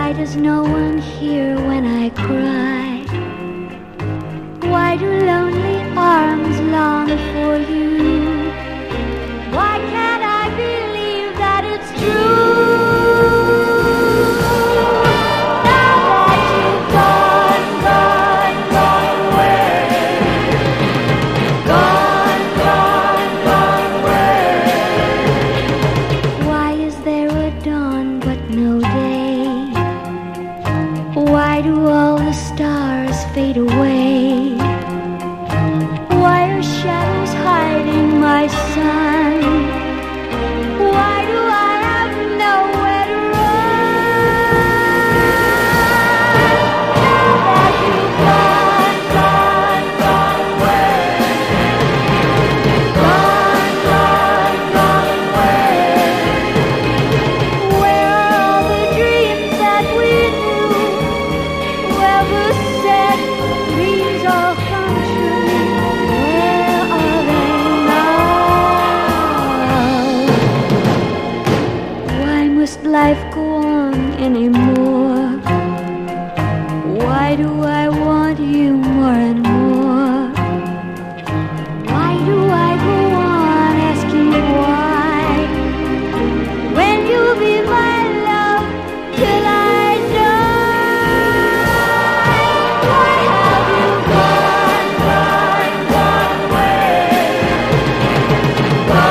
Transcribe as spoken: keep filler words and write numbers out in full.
Why does no one hear when I cry? Why do lonely arms long for you? Why can't I believe that it's true? Now that you've gone, gone, gone away, gone, gone, gone away. Why is there a dawn but no day? Why do all the stars fade away? Why are shadows hiding my sun? Why do I have nowhere to run? Now that you've gone, gone, gone away, gone, gone, gone away. Where are all the dreams that we knew? Whoever said dreams all come true, where are they now? Why must life go on anymore? Why do I